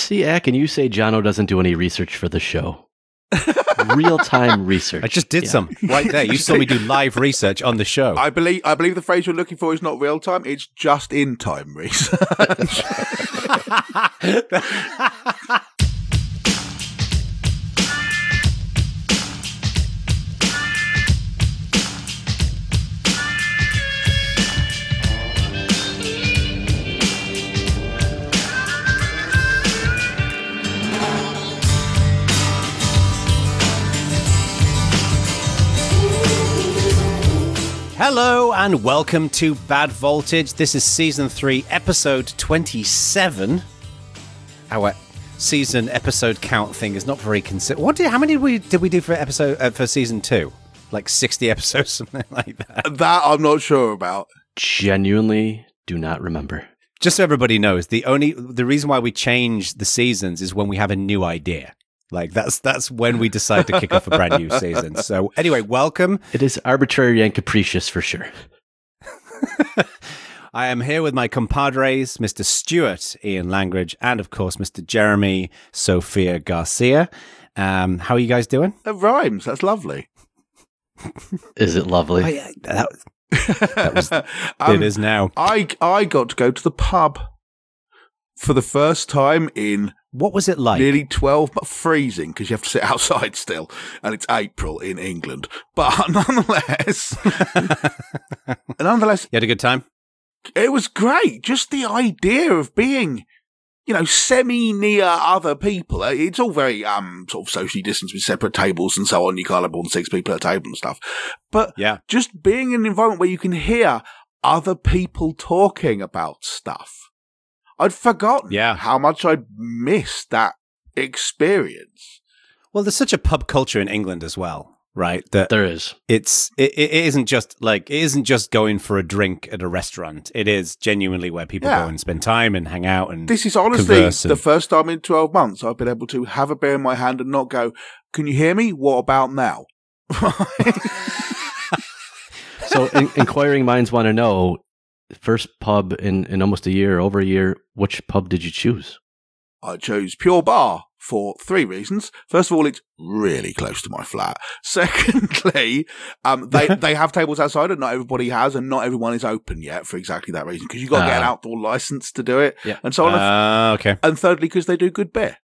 See, Ak, and you say Jono doesn't do any research for the show. Real-time research. I just did some right there. You saw me do live research on the show. I believe the phrase you're looking for is not real time, it's just in time research. Hello and welcome to Bad Voltage. This is Season 3, Episode 27. Our season episode count thing is not very consistent. How many did we do for Season 2? Like 60 episodes, something like that? That I'm not sure about. Genuinely do not remember. Just so everybody knows, the reason why we change the seasons is when we have a new idea. Like, that's when we decide to kick off a brand new season. So, anyway, welcome. It is arbitrary and capricious for sure. I am here with my compadres, Mr. Stuart Ian Langridge, and, of course, Mr. Jeremy Sophia Garcia. How are you guys doing? It rhymes. That's lovely. Is it lovely? Oh, yeah, that was it is now. I got to go to the pub for the first time in... What was it like? Nearly 12, but freezing because you have to sit outside still, and it's April in England. But nonetheless, You had a good time? It was great. Just the idea of being, semi-near other people. It's all very sort of socially distanced with separate tables and so on. You can't have more than 6 people at a table and stuff. But just being in an environment where you can hear other people talking about stuff. I'd forgotten how much I'd missed that experience. Well, there's such a pub culture in England as well, right? That there is. It isn't just going for a drink at a restaurant. It is genuinely where people go and spend time and hang out and this is honestly the first time in 12 months I've been able to have a beer in my hand and not go, "Can you hear me? What about now?" So, inquiring minds want to know. First pub in almost over a year. Which pub did you choose? I chose Pure Bar for 3 reasons. First of all, it's really close to my flat. Secondly, they have tables outside and not everybody has, and not everyone is open yet for exactly that reason, because you've got to get an outdoor license to do it, and so on. Okay. And thirdly, because they do good beer.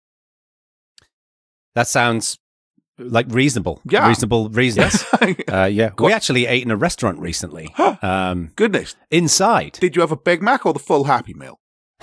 That sounds like reasonable. Yeah. Reasonable reasons. Yeah. We actually ate in a restaurant recently. Goodness. Inside. Did you have a Big Mac or the full Happy Meal?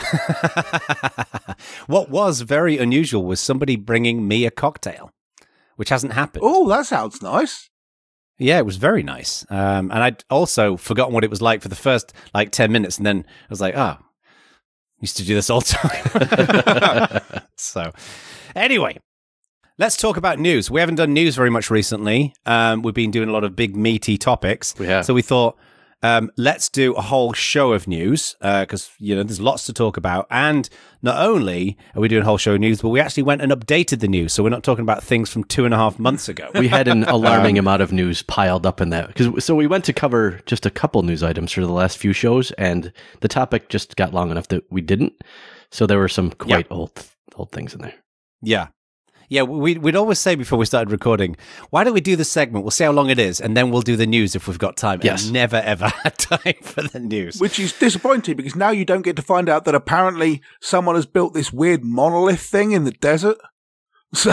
What was very unusual was somebody bringing me a cocktail, which hasn't happened. Oh, that sounds nice. Yeah, it was very nice. And I'd also forgotten what it was like for the first 10 minutes. And then I was like, I used to do this all the time. So anyway. Let's talk about news. We haven't done news very much recently. We've been doing a lot of big, meaty topics. We have. So we thought, let's do a whole show of news because, there's lots to talk about. And not only are we doing a whole show of news, but we actually went and updated the news. So we're not talking about things from 2.5 months ago. We had an alarming amount of news piled up in that. So we went to cover just a couple news items for the last few shows, and the topic just got long enough that we didn't. So there were some quite old things in there. Yeah. Yeah, we'd always say before we started recording, why don't we do the segment? We'll see how long it is, and then we'll do the news if we've got time. Yes. And never, ever had time for the news. Which is disappointing, because now you don't get to find out that apparently someone has built this weird monolith thing in the desert. So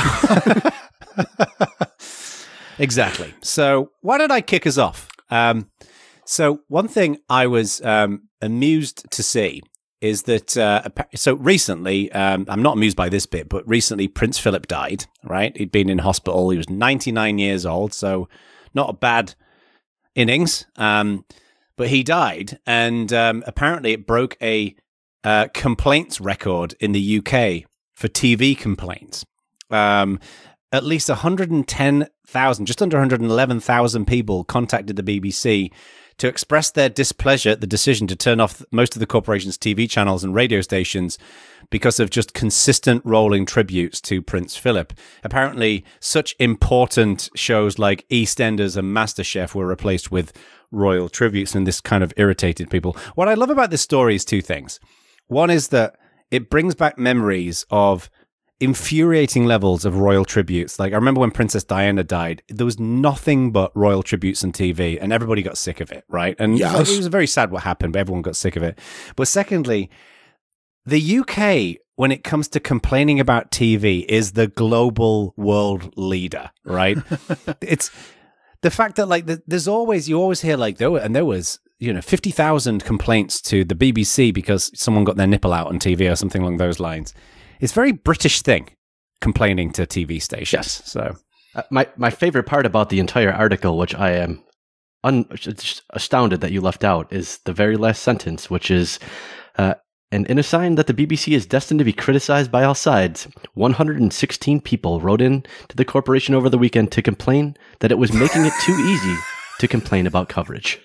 Exactly. So why don't I kick us off? So one thing I was amused to see is that, so recently, I'm not amused by this bit, but recently Prince Philip died, right? He'd been in hospital. He was 99 years old, so not a bad innings. But he died, and apparently it broke a complaints record in the UK for TV complaints. At least 110,000, just under 111,000 people contacted the BBC to express their displeasure at the decision to turn off most of the corporation's TV channels and radio stations because of just consistent rolling tributes to Prince Philip. Apparently, such important shows like EastEnders and MasterChef were replaced with royal tributes, and this kind of irritated people. What I love about this story is 2 things. One is that it brings back memories of infuriating levels of royal tributes. Like, I remember when Princess Diana died, there was nothing but royal tributes on TV, and everybody got sick of it, right? And it was very sad what happened, but everyone got sick of it. But secondly, the UK, when it comes to complaining about TV, is the global world leader, right? It's the fact that, like, there's always, you always hear, like, there was 50,000 complaints to the BBC because someone got their nipple out on TV or something along those lines. It's a very British thing, complaining to TV stations. Yes. So, my favorite part about the entire article, which I am just astounded that you left out, is the very last sentence, which is, and in a sign that the BBC is destined to be criticized by all sides, 116 people wrote in to the corporation over the weekend to complain that it was making it too easy to complain about coverage.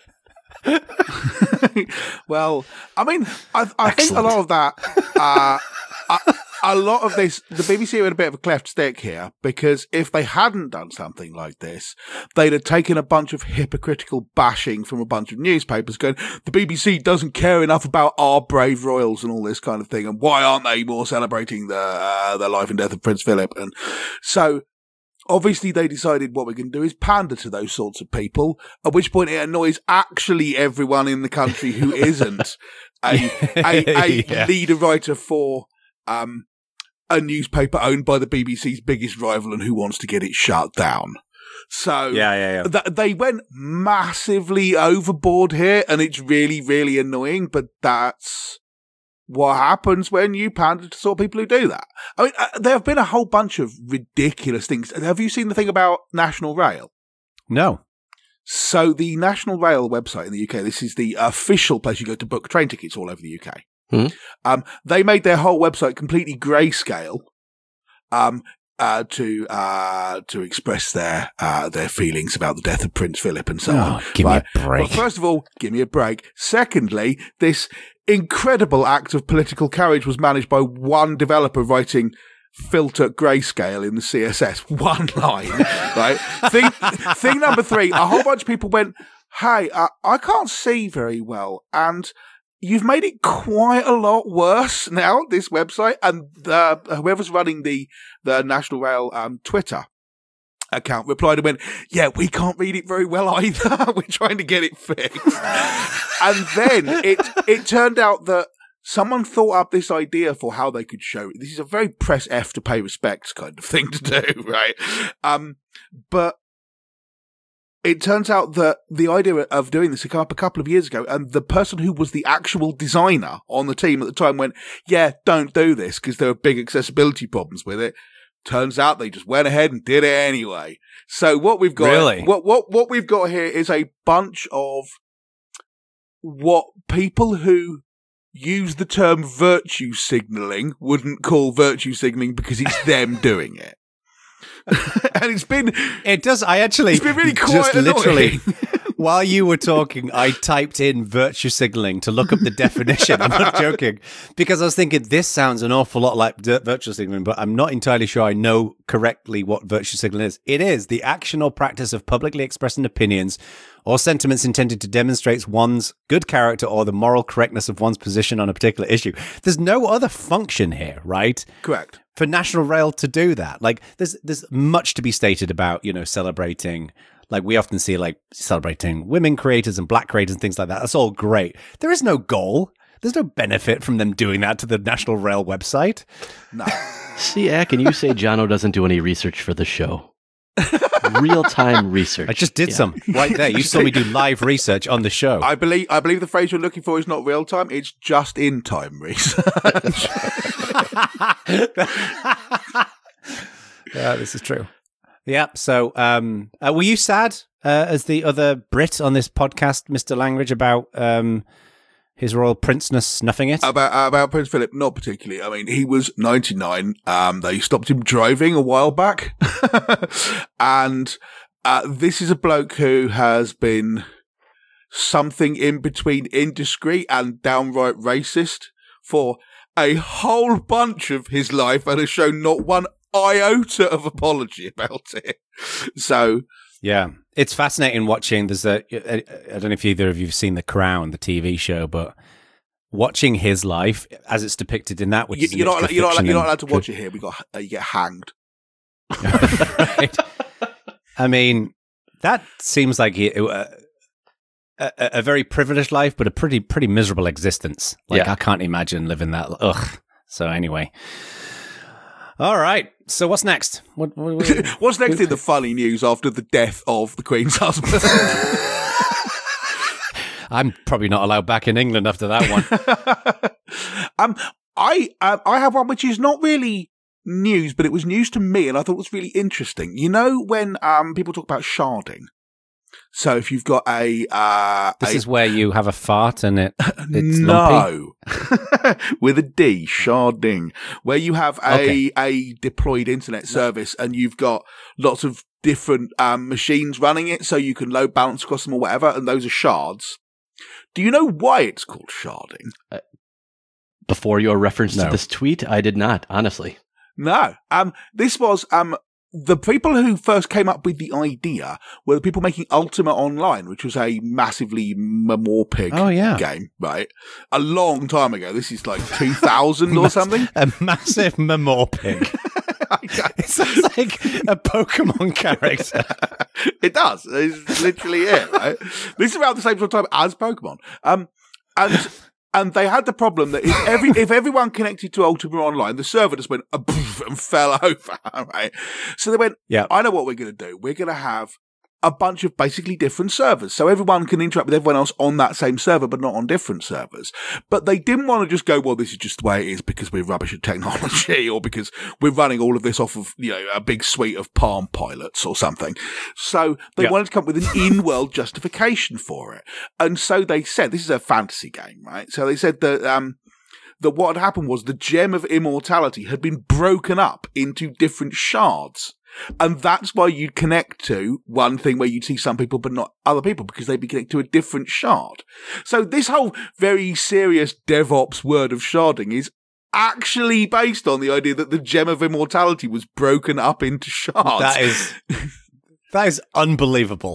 Well, I mean, I think a lot of that, a lot of this, the BBC are in a bit of a cleft stick here, because if they hadn't done something like this, they'd have taken a bunch of hypocritical bashing from a bunch of newspapers going, the BBC doesn't care enough about our brave royals and all this kind of thing, and why aren't they more celebrating the life and death of Prince Philip? And so, obviously, they decided what we're going to do is pander to those sorts of people, at which point it annoys actually everyone in the country who isn't a leader writer for a newspaper owned by the BBC's biggest rival and who wants to get it shut down. So they went massively overboard here, and it's really, really annoying, but that's what happens when you pander to sort of people who do that. I mean, there have been a whole bunch of ridiculous things. Have you seen the thing about National Rail? No. So the National Rail website in the UK, this is the official place you go to book train tickets all over the UK. Mm-hmm. They made their whole website completely grayscale to express their feelings about the death of Prince Philip and so on. Give me a break. But first of all, give me a break. Secondly, this incredible act of political courage was managed by one developer writing filter grayscale in the CSS. One line, right? Thing number 3, a whole bunch of people went, hey, I can't see very well, and you've made it quite a lot worse now, this website. And whoever's running the National Rail Twitter account replied and went, yeah, we can't read it very well either. We're trying to get it fixed. And then it turned out that someone thought up this idea for how they could show it. This is a very press F to pay respects kind of thing to do, right? But it turns out that the idea of doing this came up a couple of years ago, and the person who was the actual designer on the team at the time went, yeah, don't do this because there are big accessibility problems with it. Turns out they just went ahead and did it anyway. So what we've got, really? what we've got here is a bunch of what people who use the term virtue signaling wouldn't call virtue signaling because it's them doing it. And it's been really quite just literally annoying. While you were talking, I typed in virtue signaling to look up the definition. I'm not joking, because I was thinking this sounds an awful lot like virtue signaling, but I'm not entirely sure I know correctly what virtue signaling is. It is the action or practice of publicly expressing opinions or sentiments intended to demonstrate one's good character or the moral correctness of one's position on a particular issue. There's no other function here, right? Correct. For National Rail to do that. Like, there's much to be stated about, celebrating. Like, we often see, like, celebrating women creators and black creators and things like that. That's all great. There is no goal. There's no benefit from them doing that to the National Rail website. No. See, Ak, and you say Jono doesn't do any research for the show. Real-time research. I just did some right there. You saw me do live research on the show. I believe the phrase you're looking for is not real time, it's just in time research. Yeah, this is true. Yeah. So, were you sad as the other Brit on this podcast, Mr. Langridge, about His Royal Princeness snuffing it? About Prince Philip, not particularly. I mean, he was 99. They stopped him driving a while back. And this is a bloke who has been something in between indiscreet and downright racist for a whole bunch of his life and has shown not one iota of apology about it. So... yeah, it's fascinating watching. There's I don't know if either of you've seen The Crown, the TV show, but watching his life as it's depicted in that, which is you're not allowed to watch it here. You get hanged. Right. I mean, that seems like a very privileged life, but a pretty miserable existence. Like, I can't imagine living that. Ugh. So anyway. All right. So what's next? What's next in the funny news after the death of the Queen's husband? I'm probably not allowed back in England after that one. I have one which is not really news, but it was news to me, and I thought it was really interesting. You know when people talk about sharding? So if you've got this is where you have a fart and it's no, with a D, sharding, where you have a deployed internet service and you've got lots of different machines running it, so you can load balance across them or whatever, and those are shards. Do you know why it's called sharding? Before your reference to this tweet, I did not, honestly. No. This was the people who first came up with the idea were the people making Ultima Online, which was a massively Memorpig game, right? A long time ago. This is like 2000 or something. A massive Memorpig. It sounds like a Pokemon character. It does. It's literally it, right? This is around the same sort of time as Pokemon. And they had the problem that if everyone connected to Ultima Online, the server just went and fell over, right? So they went, I know what we're going to do. We're going to have a bunch of basically different servers. So everyone can interact with everyone else on that same server, but not on different servers. But they didn't want to just go, well, this is just the way it is because we're rubbish at technology or because we're running all of this off of, a big suite of Palm Pilots or something. So they wanted to come up with an in-world justification for it. And so they said, this is a fantasy game, right? So they said that, that what had happened was the gem of immortality had been broken up into different shards. And that's why you'd connect to one thing where you'd see some people but not other people because they'd be connected to a different shard. So this whole very serious DevOps word of sharding is actually based on the idea that the gem of immortality was broken up into shards. That is unbelievable.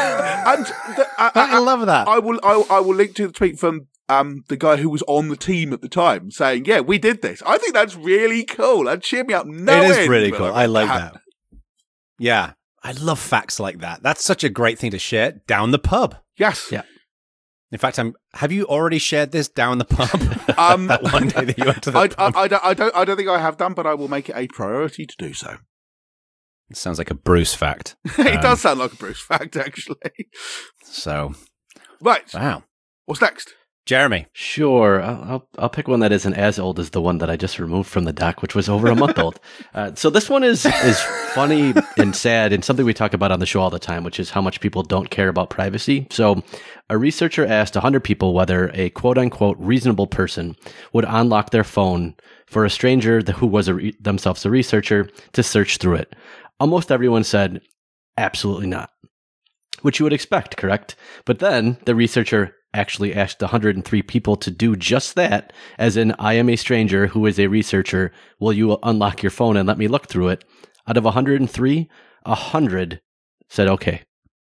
I love that. I will link to the tweet from the guy who was on the team at the time saying, yeah, we did this. I think that's really cool. That cheered me up. It is really cool. I like that. Yeah. I love facts like that. That's such a great thing to share down the pub. Yes. Yeah. In fact, have you already shared this down the pub? That one day that you went to the pub? I don't think I have done, but I will make it a priority to do so. It sounds like a Bruce fact. It does sound like a Bruce fact, actually. So. Right. Wow. What's next? Jeremy. Sure. I'll pick one that isn't as old as the one that I just removed from the doc, which was over a month old. So this one is funny and sad and something we talk about on the show all the time, which is how much people don't care about privacy. So a researcher asked 100 people whether a quote-unquote reasonable person would unlock their phone for a stranger who was themselves a researcher to search through it. Almost everyone said, absolutely not, which you would expect, correct? But then the researcher actually asked 103 people to do just that, as in, I am a stranger who is a researcher. Will you unlock your phone and let me look through it? Out of 103, 100 said okay.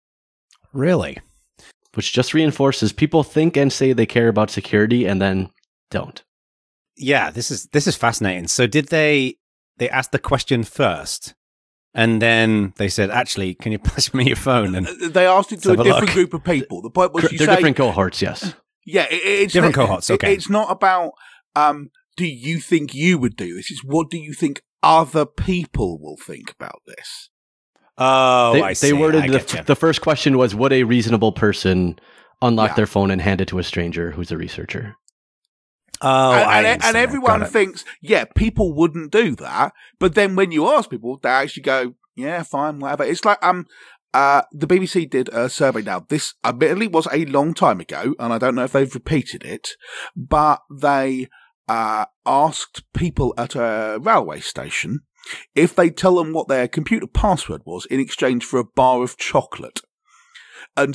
Really? Which just reinforces people think and say they care about security and then don't. Yeah, this is fascinating. So did they asked the question first? And then they said, actually, can you pass me your phone? And they asked it to a different group of people. The point was they're different cohorts, yes. Yeah, it's different cohorts, okay. It's not about, do you think you would do this? It's what do you think other people will think about this? Oh, I see. They worded the first question was, would a reasonable person unlock their phone and hand it to a stranger who's a researcher? Oh, and everyone thinks, people wouldn't do that. But then when you ask people, they actually go, yeah, fine, whatever. It's like the BBC did a survey. Now, this admittedly was a long time ago, and I don't know if they've repeated it, but they asked people at a railway station if they'd tell them what their computer password was in exchange for a bar of chocolate. And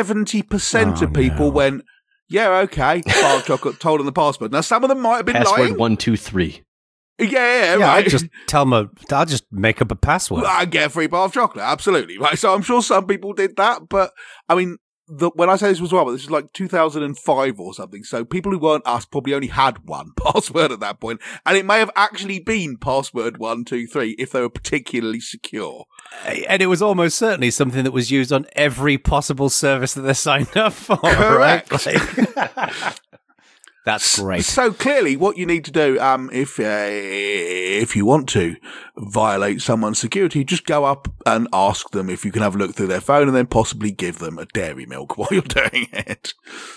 70% of people went, yeah, okay, bar of chocolate, told them the password. Now, some of them might have been password lying. Password 123. Yeah, right. I just tell them, I'll just make up a password. I get a free bar of chocolate, absolutely. Right, so I'm sure some people did that, but, I mean, when I say this was well, this was like 2005 or something. So people who weren't us probably only had one password at that point, and it may have actually been password 123 if they were particularly secure. And it was almost certainly something that was used on every possible service that they're signed up for. Correct. Right? Like, that's great. So clearly, what you need to do, if you want to violate someone's security, just go up and ask them if you can have a look through their phone, and then possibly give them a dairy milk while you're doing it.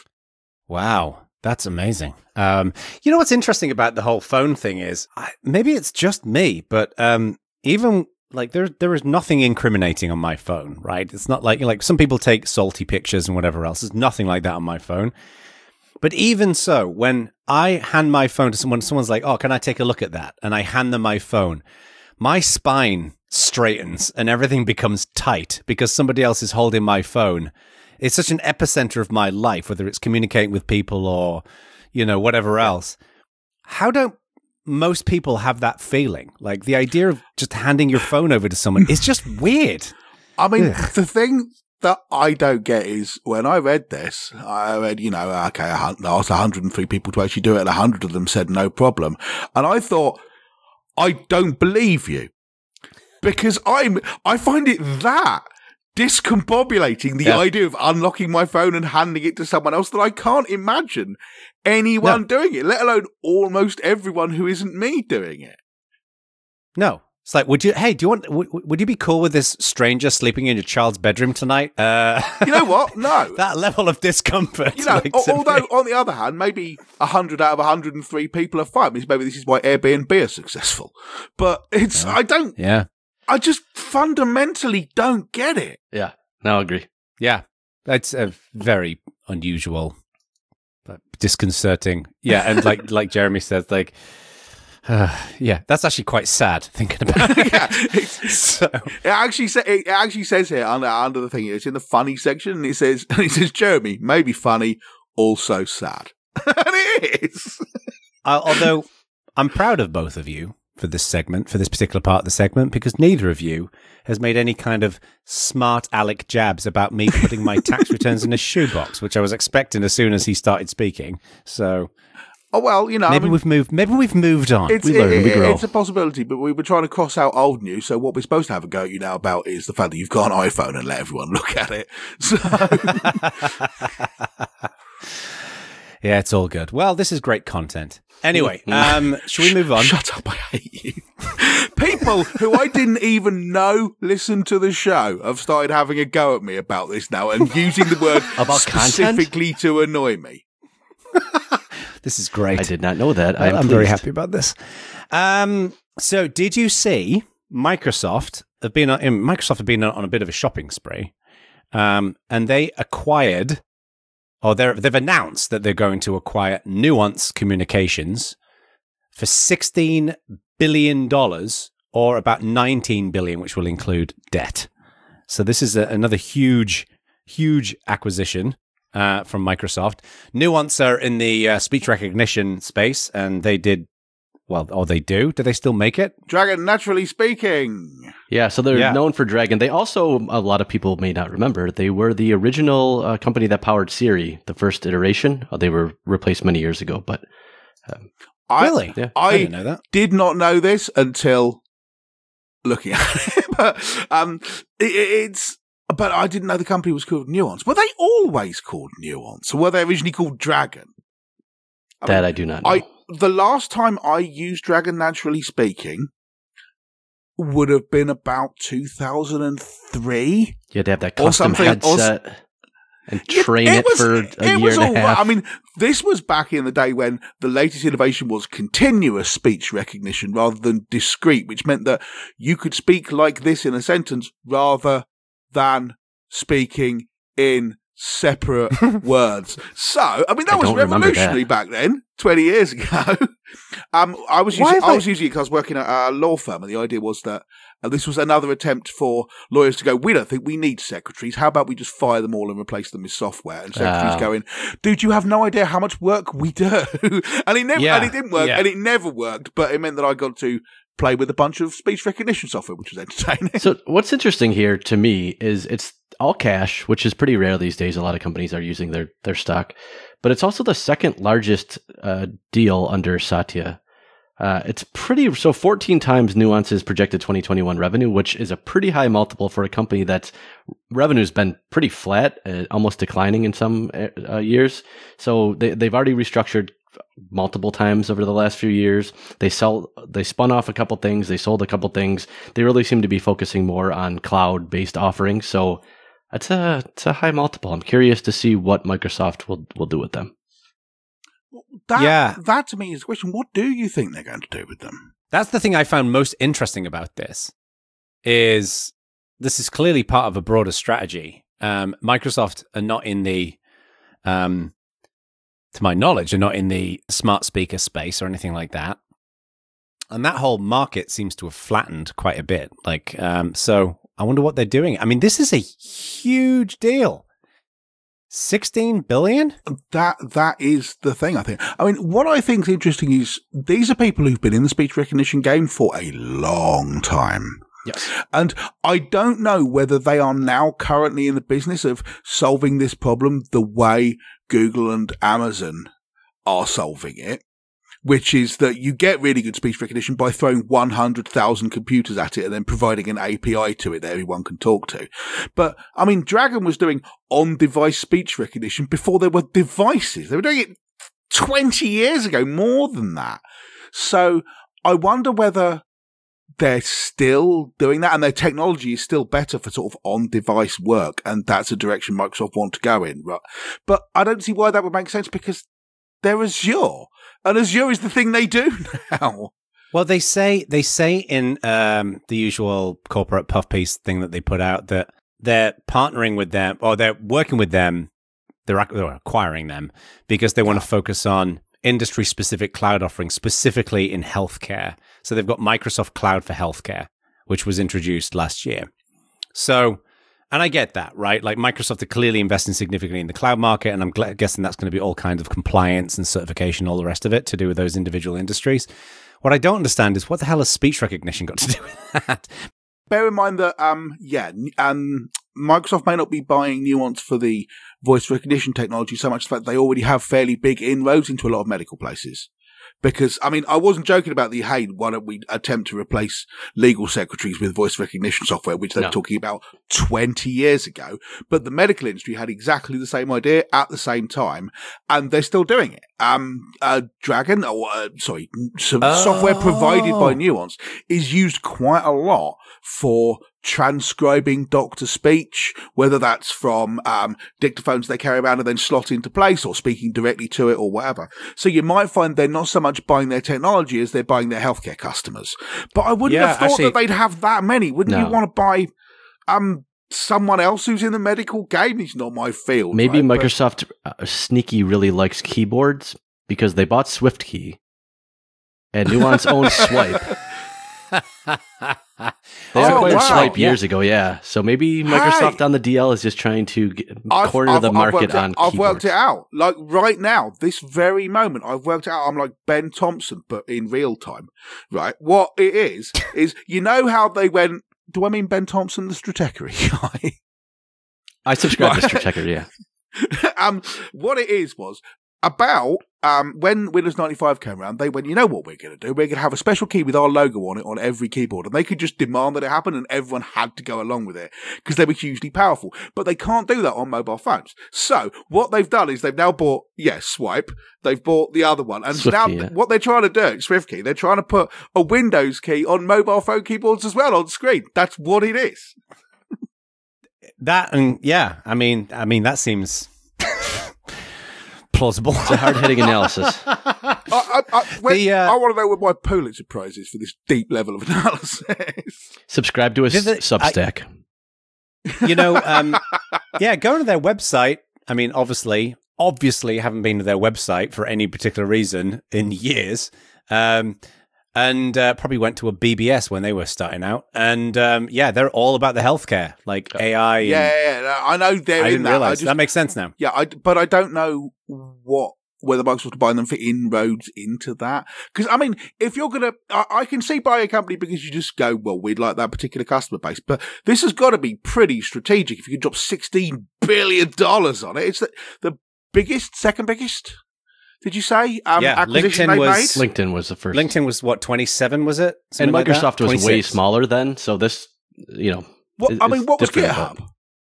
Wow, that's amazing. You know what's interesting about the whole phone thing is, maybe it's just me, but even like there is nothing incriminating on my phone, right? It's not like some people take salty pictures and whatever else. There's nothing like that on my phone. But even so, when I hand my phone to someone's like, "Oh, can I take a look at that?" And I hand them my phone, my spine straightens and everything becomes tight because somebody else is holding my phone. It's such an epicenter of my life, whether it's communicating with people or, whatever else. How don't most people have that feeling? Like the idea of just handing your phone over to someone is just weird. I mean, the thing that I don't get is when I read this, I read, okay, I asked 103 people to actually do it, and 100 of them said no problem. And I thought, I don't believe you, because I find it that discombobulating, the idea of unlocking my phone and handing it to someone else, that I can't imagine anyone doing it, let alone almost everyone who isn't me doing it. No. It's like, would you be cool with this stranger sleeping in your child's bedroom tonight? You know what? No. That level of discomfort. Although, on the other hand, maybe 100 out of 103 people are fine. Maybe this is why Airbnb are successful. But I just fundamentally don't get it. Yeah, no, I agree. Yeah, that's a very unusual, disconcerting. Yeah, and like Jeremy says, that's actually quite sad thinking about it. It actually says here under the thing, it's in the funny section, and it says Jeremy, maybe funny, also sad. And it is. Although I'm proud of both of you for this particular part of the segment, because neither of you has made any kind of smart aleck jabs about me putting my tax returns in a shoebox, which I was expecting as soon as he started speaking. So, maybe we've moved on. We grow. It's a possibility, but we were trying to cross out old news. So what we're supposed to have a go at you now about is the fact that you've got an iPhone and let everyone look at it. So. Yeah, it's all good. Well, this is great content. Anyway, should we move on? Shut up, I hate you. People who I didn't even know listen to the show have started having a go at me about this now and using the word about specifically to annoy me. This is great. I did not know that. I'm very happy about this. So did you see Microsoft have been on a bit of a shopping spree, and they acquired, or they've announced that they're going to acquire Nuance Communications for $16 billion, or about $19 billion, which will include debt. So this is another huge acquisition from Microsoft. Nuance are in the speech recognition space, and they did well, or they do. Do they still make it? Dragon Naturally Speaking. Yeah, so they're known for Dragon. They also, a lot of people may not remember, they were the original company that powered Siri, the first iteration. They were replaced many years ago, but... really? Yeah. I didn't know that. Did not know this until looking at it. But I didn't know the company was called Nuance. Were they always called Nuance? Or were they originally called Dragon? I do not know. The last time I used Dragon Naturally Speaking would have been about 2003. You had to have that custom headset and train it for a year and a half. I mean, this was back in the day when the latest innovation was continuous speech recognition rather than discrete, which meant that you could speak like this in a sentence rather than speaking in separate words. So, I mean, that was revolutionary back then, 20 years ago. I was using it because I was working at a law firm, and the idea was that this was another attempt for lawyers to go, we don't think we need secretaries. How about we just fire them all and replace them with software? And secretaries going, dude, you have no idea how much work we do. And it didn't work, and it never worked, but it meant that I got to play with a bunch of speech recognition software, which was entertaining. So what's interesting here to me is all cash, which is pretty rare these days. A lot of companies are using their stock, but it's also the second largest deal under Satya. It's pretty, so 14 times Nuance's projected 2021 revenue, which is a pretty high multiple for a company that's revenue's been pretty flat, almost declining in some years. So they've already restructured multiple times over the last few years. They spun off a couple things, they sold a couple things. They really seem to be focusing more on cloud-based offerings. So it's a high multiple. I'm curious to see what Microsoft will do with them. That to me is the question. What do you think they're going to do with them? That's the thing I found most interesting about this is clearly part of a broader strategy. Microsoft are not in the, to my knowledge, are not in the smart speaker space or anything like that. And that whole market seems to have flattened quite a bit. So I wonder what they're doing. I mean, this is a huge deal. 16 billion? That is the thing, I think. I mean, what I think is interesting is these are people who've been in the speech recognition game for a long time. Yes. And I don't know whether they are now currently in the business of solving this problem the way Google and Amazon are solving it, which is that you get really good speech recognition by throwing 100,000 computers at it and then providing an API to it that everyone can talk to. But, I mean, Dragon was doing on-device speech recognition before there were devices. They were doing it 20 years ago, more than that. So I wonder whether they're still doing that and their technology is still better for sort of on-device work, and that's a direction Microsoft want to go in. Right? But I don't see why that would make sense because they're Azure. And Azure is the thing they do now. Well, they say in the usual corporate puff piece thing that they put out that they're partnering with them, or they're working with them, they're acquiring them because they want to focus on industry-specific cloud offerings, specifically in healthcare. So they've got Microsoft Cloud for Healthcare, which was introduced last year. So, and I get that, right? Like Microsoft are clearly investing significantly in the cloud market, and I'm guessing that's going to be all kinds of compliance and certification, all the rest of it to do with those individual industries. What I don't understand is what the hell has speech recognition got to do with that? Bear in mind that, Microsoft may not be buying Nuance for the voice recognition technology so much as the fact they already have fairly big inroads into a lot of medical places. Because, I mean, I wasn't joking about hey, why don't we attempt to replace legal secretaries with voice recognition software, which they were talking about 20 years ago. But the medical industry had exactly the same idea at the same time, and they're still doing it. Dragon, software provided by Nuance is used quite a lot for transcribing doctor speech, whether that's from dictaphones they carry around and then slot into place, or speaking directly to it, or whatever. So you might find they're not so much buying their technology as they're buying their healthcare customers. But I wouldn't have thought that they'd have that many. Wouldn't you want to buy someone else who's in the medical game? It's not my field. Maybe right? Microsoft sneaky really likes keyboards because they bought SwiftKey and Nuance owns Swipe. They acquired Swipe years ago, yeah. So maybe Microsoft on the DL is just trying to corner the market on keyboards. I've worked it out. Like right now, this very moment, I've worked it out. I'm like Ben Thompson, but in real time, right? What it is you know how they went, do I mean Ben Thompson, the Stratechery guy? I subscribe to Stratechery, yeah. What it is was about when Windows 95 came around, they went, you know what we're going to do? We're going to have a special key with our logo on it on every keyboard. And they could just demand that it happen and everyone had to go along with it because they were hugely powerful. But they can't do that on mobile phones. So what they've done is they've now bought, Swipe. They've bought the other one. And SwiftKey, what they're trying to do, SwiftKey, they're trying to put a Windows key on mobile phone keyboards as well on screen. That's what it is. That, and I mean, that seems plausible. It's a hard-hitting analysis. I want to know what my Pulitzer Prize is for this deep level of analysis. Subscribe to a Substack. Go to their website. I mean, obviously haven't been to their website for any particular reason in years. And probably went to a BBS when they were starting out. And they're all about the healthcare, like AI. I know they're in that. Realize. That makes sense now. Yeah, but I don't know what whether Microsoft are buying them for inroads into that. Because, I mean, if you're going to, I can see buy a company because you just go, well, we'd like that particular customer base. But this has got to be pretty strategic. If you can drop $16 billion on it, it's the biggest, second biggest, did you say? Acquisition LinkedIn was the first. LinkedIn was what, 27, was it? Something and Microsoft was way smaller then. So this, what was GitHub?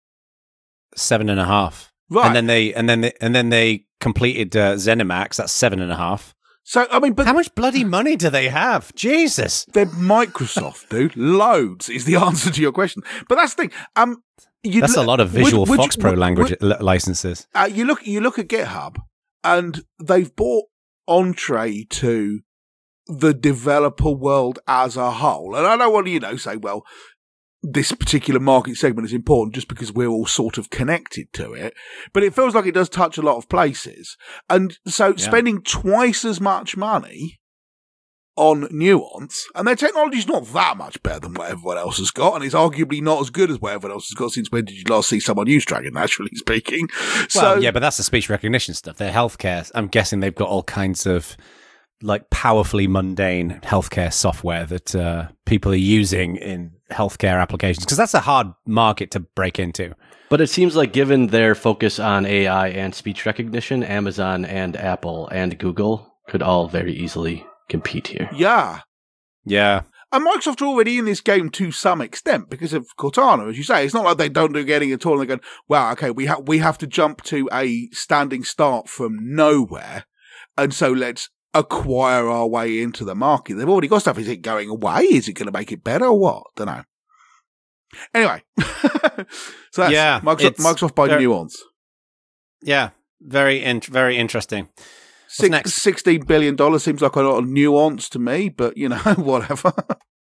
7.5. Right. And then they completed ZeniMax. That's 7.5. So, I mean, but how much bloody money do they have? Jesus. They're Microsoft, dude. Loads is the answer to your question. But that's the thing. That's a lot of visual Fox Pro language licenses. You look at GitHub, and they've bought entree to the developer world as a whole. And I don't want to, say, well, this particular market segment is important just because we're all sort of connected to it. But it feels like it does touch a lot of places. And so spending twice as much money on Nuance, and their technology's not that much better than what everyone else has got, and it's arguably not as good as what everyone else has got. Since when did you last see someone use Dragon, naturally speaking? Well, but that's the speech recognition stuff. Their healthcare, I'm guessing they've got all kinds of powerfully mundane healthcare software that people are using in healthcare applications, because that's a hard market to break into. But it seems like, given their focus on AI and speech recognition, Amazon and Apple and Google could all very easily compete here. Yeah. And Microsoft are already in this game to some extent because of Cortana, as you say. It's not like they don't do getting at all and they're going, wow, okay, we have to jump to a standing start from nowhere, and so let's acquire our way into the market. They've already got stuff. Is it going away? Is it going to make it better or what? Don't know. Anyway, so that's Microsoft by Nuance. Yeah, very interesting. $16 billion seems like a lot of nuance to me, but whatever.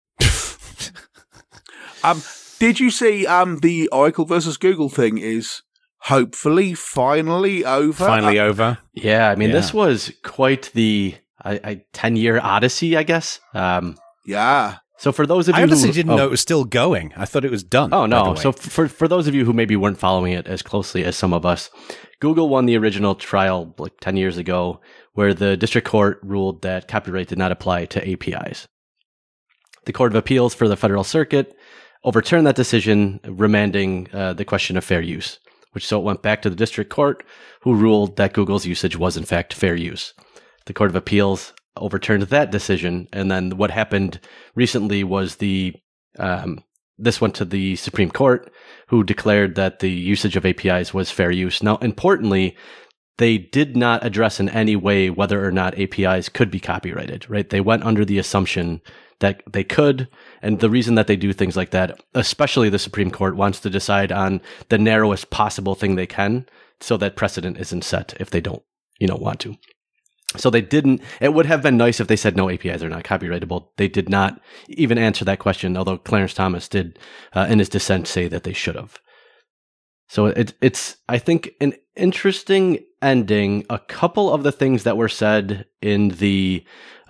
Did you see the Oracle versus Google thing is hopefully finally over? Finally over. Yeah, I mean, this was quite the 10-year odyssey, I guess. Yeah. So for those of you I honestly didn't know it was still going. I thought it was done. Oh, no. So for those of you who maybe weren't following it as closely as some of us, Google won the original trial 10 years ago, where the district court ruled that copyright did not apply to APIs. The Court of Appeals for the Federal Circuit overturned that decision, remanding the question of fair use, so it went back to the district court, who ruled that Google's usage was in fact fair use. The Court of Appeals overturned that decision, and then what happened recently was this went to the Supreme Court, who declared that the usage of APIs was fair use. Now, importantly, they did not address in any way whether or not APIs could be copyrighted, right? They went under the assumption that they could, and the reason that they do things like that, especially the Supreme Court, wants to decide on the narrowest possible thing they can, so that precedent isn't set if they don't, want to. So they didn't. It would have been nice if they said no, APIs are not copyrightable. They did not even answer that question, although Clarence Thomas did, in his dissent, say that they should have. So it's I think, an interesting ending. A couple of the things that were said in the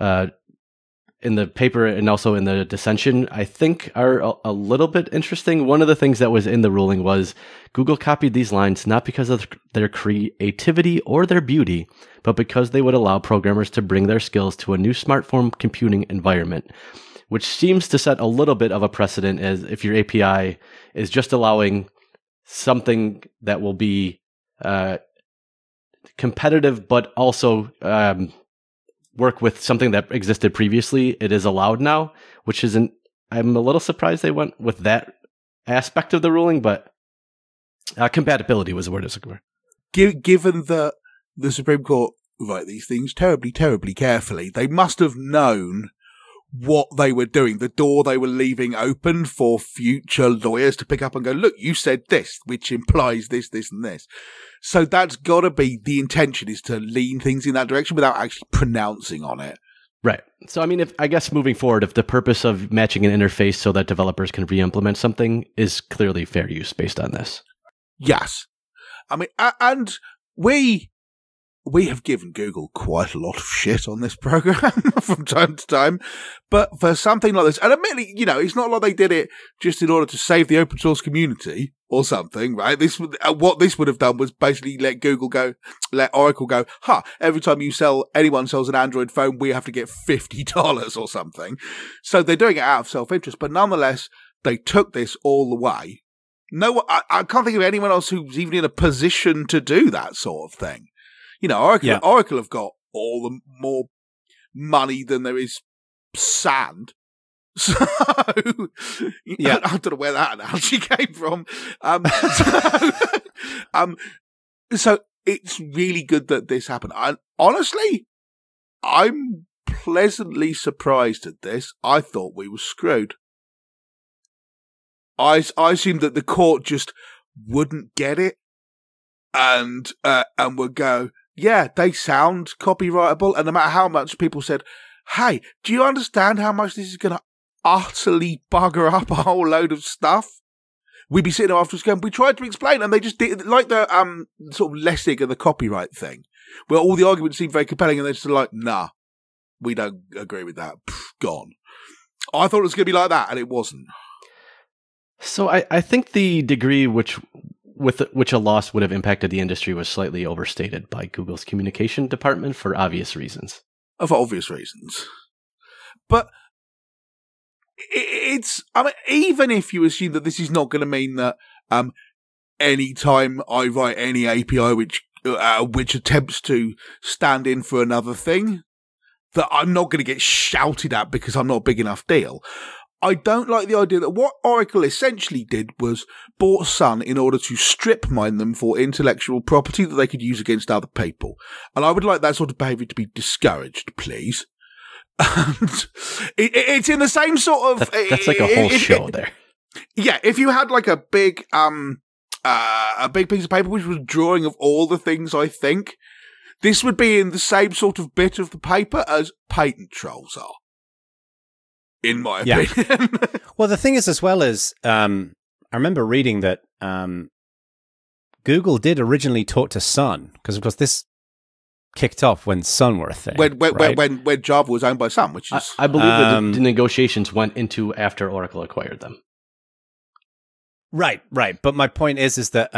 paper and also in the dissension, I think, are a little bit interesting. One of the things that was in the ruling was Google copied these lines not because of their creativity or their beauty, but because they would allow programmers to bring their skills to a new smartphone computing environment, which seems to set a little bit of a precedent, as if your API is just allowing something that will be competitive, but also work with something that existed previously, it is allowed now, which isn't. I'm a little surprised they went with that aspect of the ruling, but compatibility was the word I was looking for. Given that the Supreme Court write these things terribly, terribly carefully, they must have known what they were doing, the door they were leaving open for future lawyers to pick up and go, look, you said this, which implies this, this, and this. So that's got to be the intention, is to lean things in that direction without actually pronouncing on it. Right. So, I mean, I guess moving forward, if the purpose of matching an interface so that developers can re-implement something is clearly fair use based on this. Yes. I mean, and we we have given Google quite a lot of shit on this program from time to time, but for something like this, and admittedly, it's not like they did it just in order to save the open source community or something, right? What this would have done was basically let Oracle go, every time anyone sells an Android phone, we have to get $50 or something. So they're doing it out of self-interest, but nonetheless, they took this all the way. No, I can't think of anyone else who's even in a position to do that sort of thing. Oracle have got all the more money than there is sand. So, I don't know where that analogy came from. So it's really good that this happened. Honestly, I'm pleasantly surprised at this. I thought we were screwed. I assumed that the court just wouldn't get it and would go, yeah, they sound copyrightable. And no matter how much people said, hey, do you understand how much this is going to utterly bugger up a whole load of stuff? We'd be sitting there afterwards going, we tried to explain, and they just did, like the sort of Lessig and the copyright thing, where all the arguments seemed very compelling, and they're just like, nah, we don't agree with that. Gone. I thought it was going to be like that, and it wasn't. So I think the degree with which a loss would have impacted the industry was slightly overstated by Google's communication department for obvious reasons. For obvious reasons. But even if you assume that this is not going to mean that any time I write any API which attempts to stand in for another thing, that I'm not going to get shouted at because I'm not a big enough deal. I don't like the idea that what Oracle essentially did was bought Sun in order to strip mine them for intellectual property that they could use against other people. And I would like that sort of behaviour to be discouraged, please. And it's in the same sort of... That's like a whole show there. Yeah, if you had like a big piece of paper which was a drawing of all the things I think, this would be in the same sort of bit of the paper as patent trolls are. In my opinion. Well, the thing is, as well as I remember reading that Google did originally talk to Sun, because of course this kicked off when Sun were a thing. When Java was owned by Sun, which is I believe that the negotiations went into after Oracle acquired them. Right. But my point is that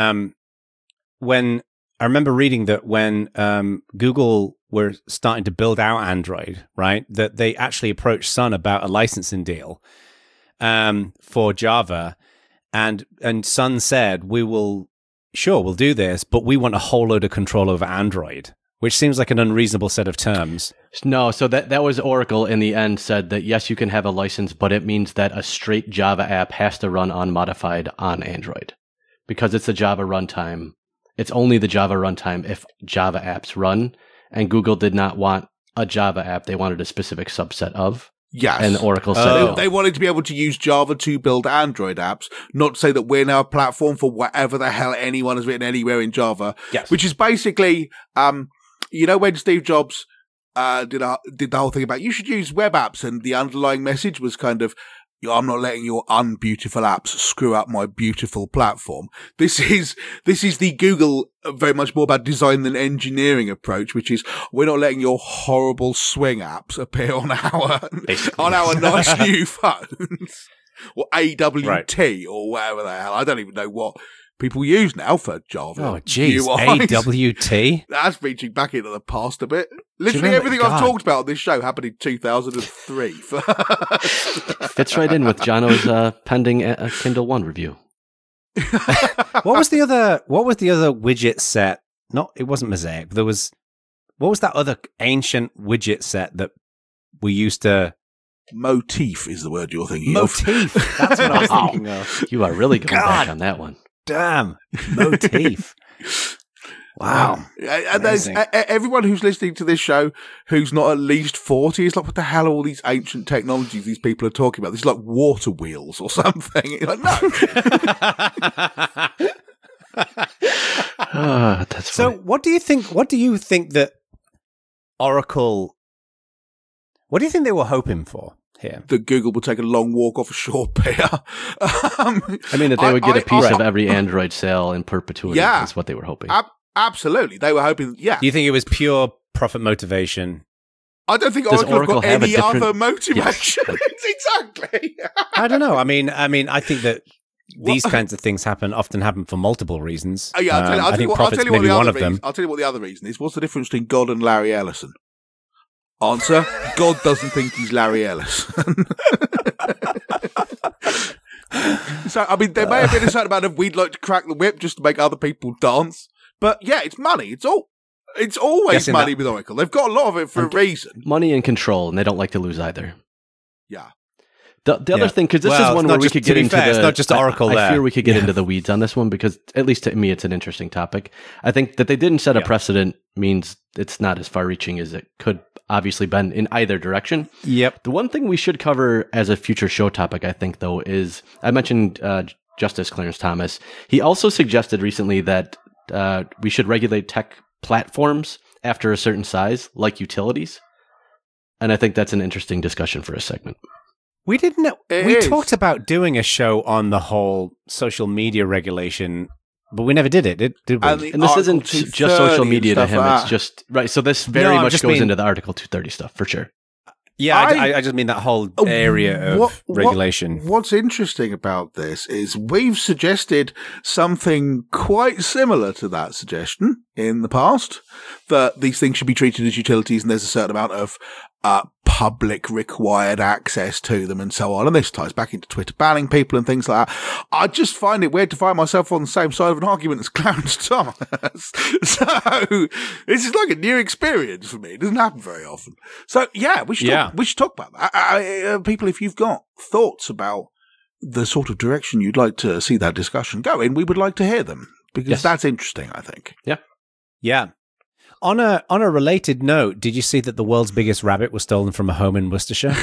when I remember reading that when Google were starting to build out Android, right, that they actually approached Sun about a licensing deal for Java, and Sun said, we'll do this, but we want a whole load of control over Android, which seems like an unreasonable set of terms. No, so that was Oracle in the end said that, yes, you can have a license, but it means that a straight Java app has to run unmodified on Android. Because it's a Java runtime. It's only the Java runtime if Java apps run. And Google did not want a Java app. They wanted a specific subset of. Yes. And Oracle said no. They wanted to be able to use Java to build Android apps, not to say that we're now a platform for whatever the hell anyone has written anywhere in Java. Yes. Which is basically, when Steve Jobs did the whole thing about you should use web apps, and the underlying message was kind of, I'm not letting your unbeautiful apps screw up my beautiful platform. This is the Google very much more about design than engineering approach, which is we're not letting your horrible swing apps appear on our nice new phones or AWT or whatever the hell. I don't even know what people use now for Java. Oh, jeez. AWT? That's reaching back into the past a bit. Literally everything I've talked about on this show happened in 2003. Fits right in with Jono's pending Kindle One review. What was the other widget set? It wasn't Mosaic. But what was that other ancient widget set that we used to... Motif is the word you're thinking of. Motif. That's what I was thinking of. You are really going back on that one. Damn. Motif. Wow. And there's everyone who's listening to this show who's not at least 40 is like, what the hell are all these ancient technologies these people are talking about? This is like water wheels or something. You're like, no. That's so funny. what do you think that Oracle, what do you think they were hoping for here? That Google would take a long walk off a shore pier. I mean, that they would get a piece of every Android sale in perpetuity. Yeah, is what they were hoping. Absolutely. They were hoping, Do you think it was pure profit motivation? I don't think Does Oracle have got Oracle have a any different- other motivation. Exactly. I don't know. I mean, I think that these kinds of things often happen for multiple reasons. Yeah, I think profit's maybe one of them. I'll tell you what the other reason is. What's the difference between God and Larry Ellison? Answer: God doesn't think he's Larry Ellison. So, I mean, there may have been a certain amount of we'd like to crack the whip just to make other people dance. But yeah, it's money. It's always money with Oracle. They've got a lot of it for a reason. Money and control, and they don't like to lose either. Yeah. The other thing, because this is one where we could get into it's not just Oracle I there. fear we could get into the weeds on this one because, at least to me, it's an interesting topic. I think that they didn't set a precedent means it's not as far-reaching as it could obviously been in either direction. Yep. The one thing we should cover as a future show topic, I think, though, is I mentioned Justice Clarence Thomas. He also suggested recently that we should regulate tech platforms after a certain size, like utilities. And I think that's an interesting discussion for a segment. We didn't know. It We is. talked about doing a show on the whole social media regulation, but we never did it, did we? And the And this isn't Article just social 230 media to and him. stuff like It's just right. So this very No, I much just goes mean- into the Article 230 stuff for sure. Yeah, I just mean that whole area of regulation. What's interesting about this is we've suggested something quite similar to that suggestion in the past, that these things should be treated as utilities and there's a certain amount of public required access to them and so on. And this ties back into Twitter banning people and things like that. I just find it weird to find myself on the same side of an argument as Clarence Thomas. So this is like a new experience for me. It doesn't happen very often. So yeah, we should talk about that. People, if you've got thoughts about the sort of direction you'd like to see that discussion go in, we would like to hear them because that's interesting, I think. Yeah. On a related note, did you see that the world's biggest rabbit was stolen from a home in Worcestershire?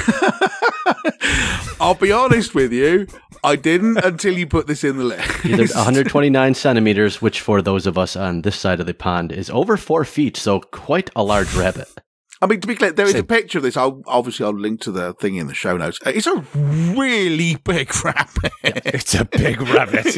I'll be honest with you, I didn't until you put this in the list. There's 129 centimeters, which for those of us on this side of the pond is over 4 feet. So quite a large rabbit. I mean, to be clear, there is a picture of this. I'll link to the thing in the show notes. It's a really big rabbit. It's a big rabbit.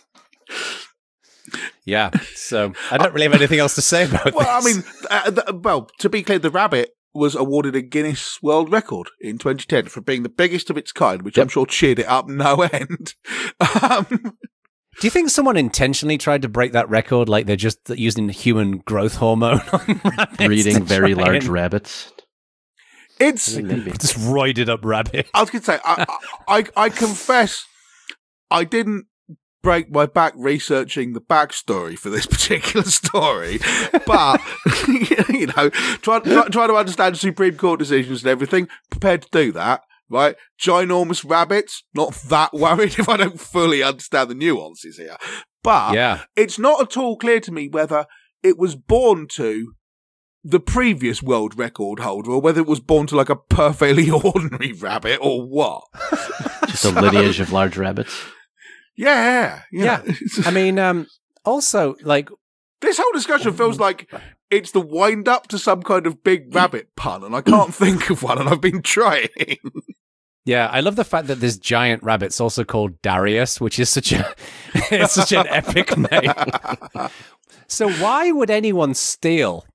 Yeah, so I don't really have anything else to say about this. Well, I mean, to be clear, the rabbit was awarded a Guinness World Record in 2010 for being the biggest of its kind, which I'm sure cheered it up no end. Do you think someone intentionally tried to break that record, like they're just using human growth hormone on rabbits? Breeding very large rabbits. It's Maybe. Just roided up rabbit. I was going to say, I confess, I didn't break my back researching the backstory for this particular story, but you know, try to understand Supreme Court decisions and everything. Prepared to do that, right? Ginormous rabbits. Not that worried if I don't fully understand the nuances here, but it's not at all clear to me whether it was born to the previous world record holder or whether it was born to like a perfectly ordinary rabbit or what. Just a lineage of large rabbits. Yeah. I mean, also, like, this whole discussion feels like it's the wind up to some kind of big rabbit pun, and I can't think of one, and I've been trying. yeah, I love the fact that this giant rabbit's also called Darius, which is such an epic name. So why would anyone steal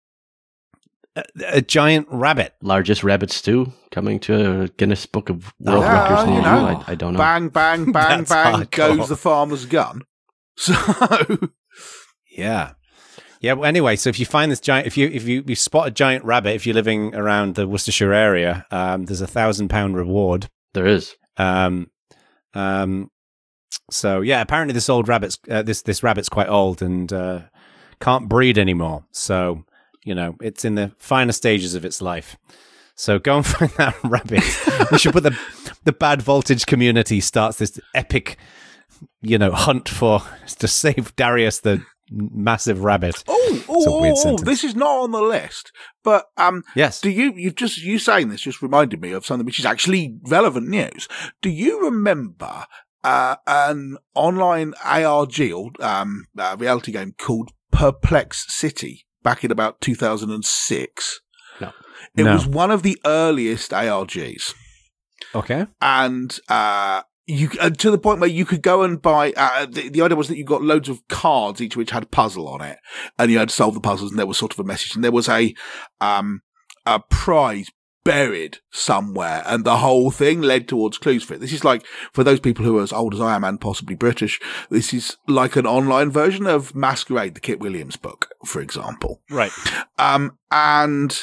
a giant rabbit? Largest rabbit stew coming to a Guinness Book of World Records. you know, I don't know. Bang, bang, bang, That's bang hardcore. goes the farmer's gun. So Yeah. Well, anyway, so if you find this giant, if you spot a giant rabbit, if you're living around the Worcestershire area, there's £1,000 reward. There is. So yeah, apparently this old rabbit's this rabbit's quite old and can't breed anymore. So you know it's in the final stages of its life. So go and find that rabbit. We should put the Bad Voltage community starts this epic, hunt to save Darius the massive rabbit. This is not on the list, but Yes. you saying this just reminded me of something which is actually relevant news. Do you remember an online ARG or reality game called Perplex City back in about 2006? No. It was one of the earliest ARGs. Okay. And to the point where you could go and buy. The idea was that you got loads of cards, each of which had a puzzle on it, and you had to solve the puzzles. And there was sort of a message, and there was a prize buried somewhere, and the whole thing led towards clues for it. This is like, for those people who are as old as I am and possibly British, this is like an online version of Masquerade, the Kit Williams book, for example. Right. And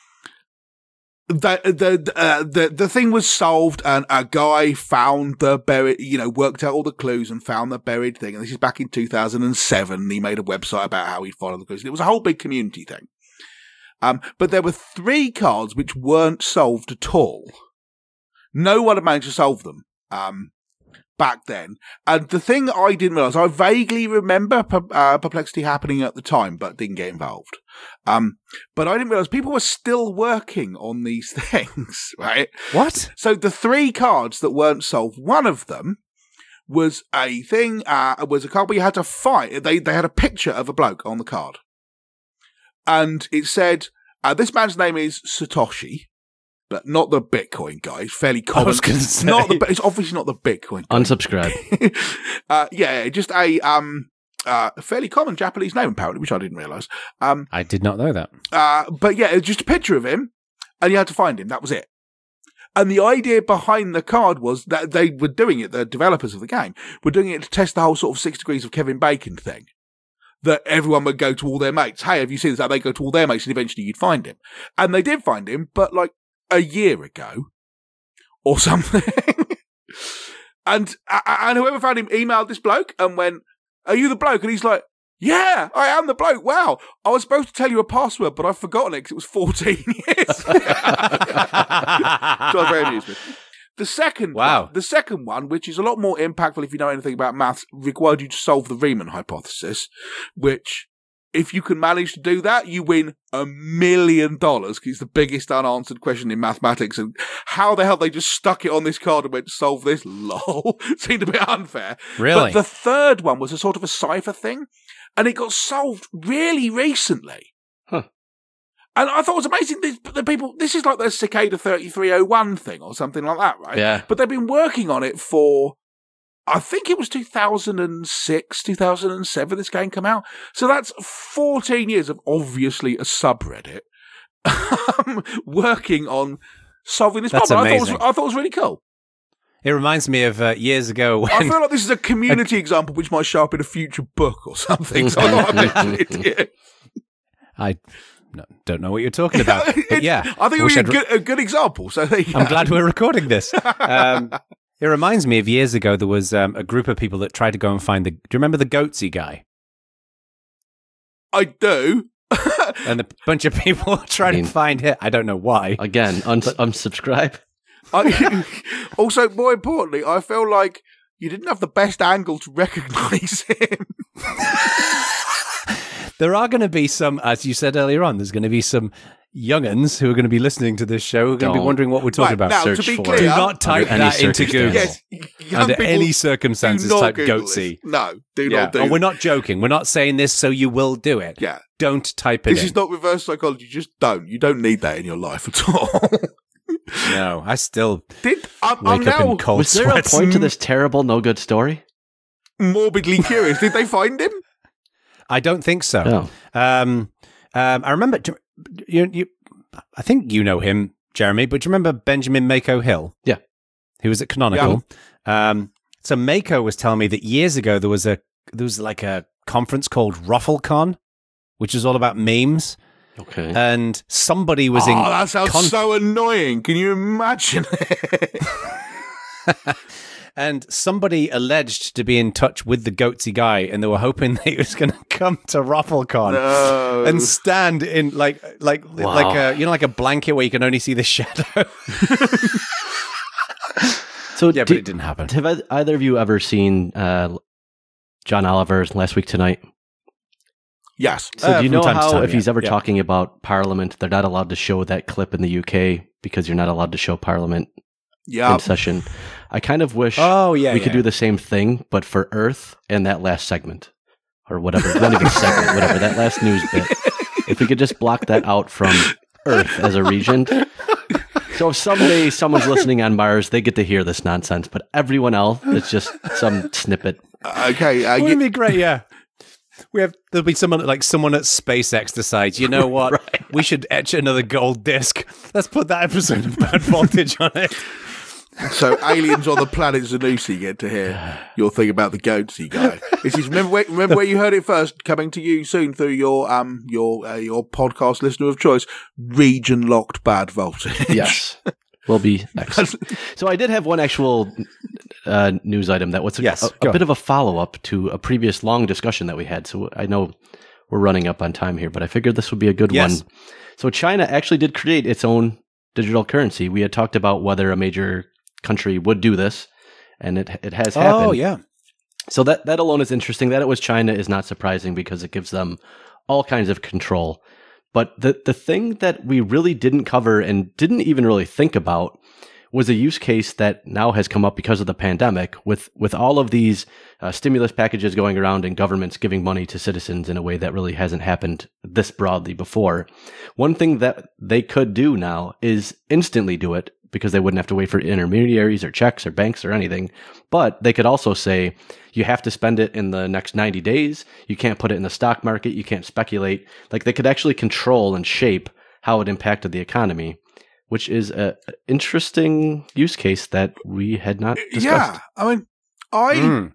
the thing was solved, and a guy found the buried, worked out all the clues and found the buried thing. And this is back in 2007. And he made a website about how he'd followed the clues. It was a whole big community thing. But there were 3 cards which weren't solved at all. No one had managed to solve them back then. And the thing I didn't realise, I vaguely remember Perplexity happening at the time, but didn't get involved. But I didn't realise people were still working on these things, right? What? So the 3 cards that weren't solved, one of them was a thing, was a card where you had to fight. They had a picture of a bloke on the card. And it said, this man's name is Satoshi, but not the Bitcoin guy. It's fairly common. I was going to say. It's obviously not the Bitcoin guy. Unsubscribe. Just a fairly common Japanese name, apparently, which I didn't realise. I did not know that. But yeah, it was just a picture of him, and you had to find him. That was it. And the idea behind the card was that they were doing it, the developers of the game, were doing it to test the whole sort of 6 degrees of Kevin Bacon thing. That everyone would go to all their mates. Hey, have you seen this? They go to all their mates, and eventually you'd find him. And they did find him, but like a year ago or something. and whoever found him emailed this bloke and went, "Are you the bloke?" And he's like, "Yeah, I am the bloke. Wow, I was supposed to tell you a password, but I've forgotten it because it was 14 years." So I was very amused with. The second one, which is a lot more impactful if you know anything about maths, required you to solve the Riemann hypothesis, which, if you can manage to do that, you win $1 million, because it's the biggest unanswered question in mathematics. And how the hell they just stuck it on this card and went to solve this? Lol. Seemed a bit unfair. Really? But the third one was a sort of a cipher thing, and it got solved really recently. Huh. And I thought it was amazing. This is like the Cicada 3301 thing or something like that, right? Yeah. But they've been working on it for, I think it was 2006, 2007 this game came out. So that's 14 years of obviously a subreddit working on solving this problem. Amazing. I thought it was really cool. It reminds me of years ago when... I feel like this is a community example which might show up in a future book or something. So I mention it to you. I don't know what you're talking about. But yeah, I think it was a good example. So there you go. I'm glad we're recording this. It reminds me of years ago, there was a group of people that tried to go and find do you remember the Goatsy guy? I do. And a bunch of people tried to find it. I don't know why. Again, unsubscribe. Also, more importantly, I feel like you didn't have the best angle to recognise him. There are going to be some, as you said earlier on, there's going to be some young'uns who are going to be listening to this show who are going to be wondering what we're talking about. Now, Search to be for clear, do not type that into Google. Yes, under any circumstances, type Goatsy. No, do not do it. And we're not joking. We're not saying this so you will do it. Yeah. Don't type it in. This is not reverse psychology. Just don't. You don't need that in your life at all. No, I still wake up in cold Was there a sweats. point to this terrible, no good story? Morbidly curious. Did they find him? I don't think so. No. I remember, I think you know him, Jeremy, but do you remember Benjamin Mako Hill? Yeah. He was at Canonical. Yeah. So Mako was telling me that years ago there was like a conference called RuffleCon, which is all about memes. Okay. And somebody was in... Oh, that sounds so annoying. Can you imagine it? And somebody alleged to be in touch with the Goatsy guy, and they were hoping that he was going to come to RuffleCon and stand in like a blanket where you can only see the shadow. So yeah, but it didn't happen. Have either of you ever seen John Oliver's Last Week Tonight? Yes. So do you know how time, if he's ever talking about Parliament, they're not allowed to show that clip in the UK because you're not allowed to show Parliament in session? I kind of wish we could do the same thing, but for Earth and that last segment. Or whatever. Not even segment, whatever. That last news bit. If we could just block that out from Earth as a region, So if someday someone's listening on Mars, they get to hear this nonsense, but everyone else, it's just some snippet. Okay. Wouldn't it be great? Yeah. There'll be someone at SpaceX decides, you know what? Right. We should etch another gold disc. Let's put that episode of Bad Voltage on it. So aliens on the planet Zanussi get to hear your thing about the Goatsy guy. This is remember where you heard it first. Coming to you soon through your podcast listener of choice, region locked Bad Voltage. Yes, will be next. So I did have one actual news item that was a bit of a follow up to a previous long discussion that we had. So I know we're running up on time here, but I figured this would be a good one. So China actually did create its own digital currency. We had talked about whether a major country would do this, and it has happened. Oh, yeah. So that alone is interesting. That it was China is not surprising because it gives them all kinds of control. But the thing that we really didn't cover and didn't even really think about was a use case that now has come up because of the pandemic with all of these stimulus packages going around and governments giving money to citizens in a way that really hasn't happened this broadly before. One thing that they could do now is instantly do it, because they wouldn't have to wait for intermediaries or checks or banks or anything. But they could also say, you have to spend it in the next 90 days. You can't put it in the stock market. You can't speculate. Like, they could actually control and shape how it impacted the economy, which is an interesting use case that we had not discussed. Yeah, I mean,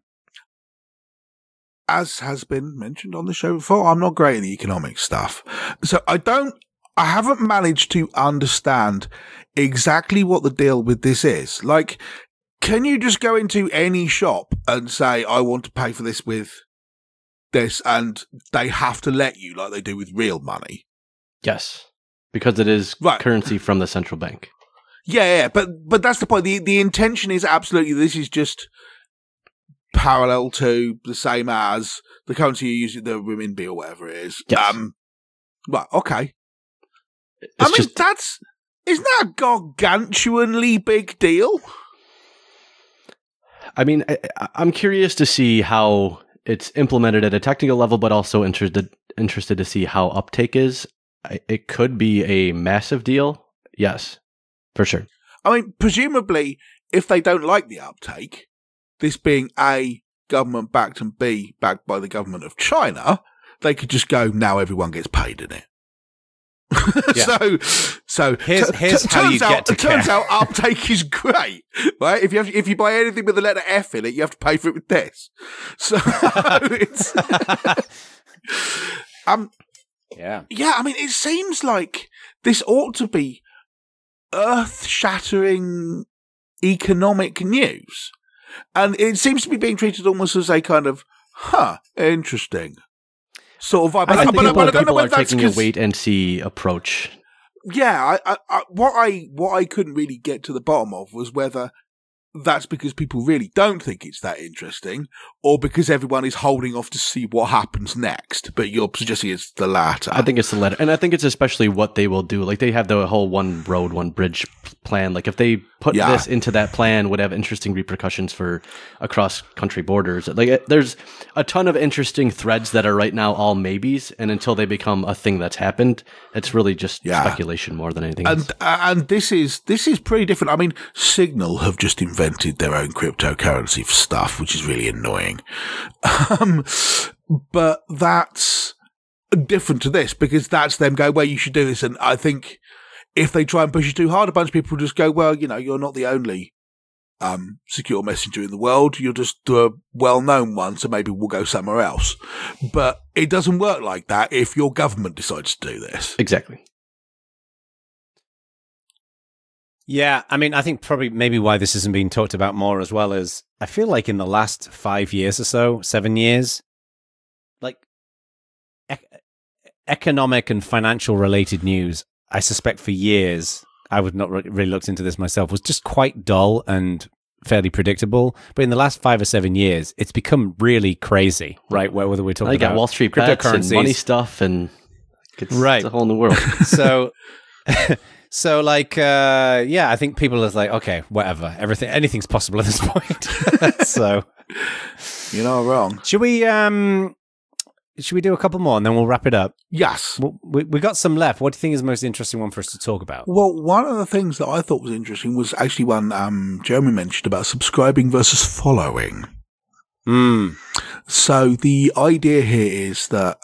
as has been mentioned on the show before, I'm not great in the economic stuff. So I haven't managed to understand exactly what the deal with this is. Like, can you just go into any shop and say, I want to pay for this with this, and they have to let you like they do with real money? Yes, because it is currency from the central bank. Yeah, but that's the point. The intention is absolutely, this is just parallel to the same as the currency you use, the renminbi or whatever it is. Yes. Right, okay. Isn't that a gargantuanly big deal? I mean, I'm curious to see how it's implemented at a technical level, but also interested to see how uptake is. It could be a massive deal. Yes, for sure. I mean, presumably, if they don't like the uptake, this being A, government backed, and B, backed by the government of China, they could just go, now everyone gets paid in it. Yeah. so here's how you get to care. Turns out uptake is great, right? If you buy anything with the letter F in it, you have to pay for it with this. So it's yeah. I mean, it seems like this ought to be earth-shattering economic news, and it seems to be being treated almost as a kind of interesting sort of vibe. I think people are taking a wait and see approach. Yeah, what I couldn't really get to the bottom of was whether that's because people really don't think it's that interesting, or because everyone is holding off to see what happens next. But you're suggesting it's the latter. I think it's the latter, and I think it's especially what they will do. Like, they have the whole one road, one bridge plan. Like, if they put this into that plan, would have interesting repercussions for across country borders. Like, there's a ton of interesting threads that are right now all maybes, and until they become a thing that's happened, it's really just speculation more than anything else. And this is pretty different. I mean, Signal have just invented their own cryptocurrency for stuff, which is really annoying. But that's different to this, because that's them going, well, you should do this. And I think if they try and push it too hard, a bunch of people just go, well, you're not the only secure messenger in the world. You're just a well-known one, so maybe we'll go somewhere else. But it doesn't work like that if your government decides to do this. Exactly. Yeah, I mean, I think probably maybe why this isn't being talked about more as well is I feel like in the last 5 years or so, 7 years, like economic and financial related news, I suspect for years, I would not really looked into this myself, was just quite dull and fairly predictable. But in the last 5 or 7 years, it's become really crazy, right? Whether we're talking about Wall Street bets and money stuff, and it's a whole new world. So like, I think people are like, okay, whatever, anything's possible at this point. So you're not wrong. Should we should we do a couple more and then we'll wrap it up? Yes. We got some left. What do you think is the most interesting one for us to talk about? Well, one of the things that I thought was interesting was actually one Jeremy mentioned about subscribing versus following. So the idea here is that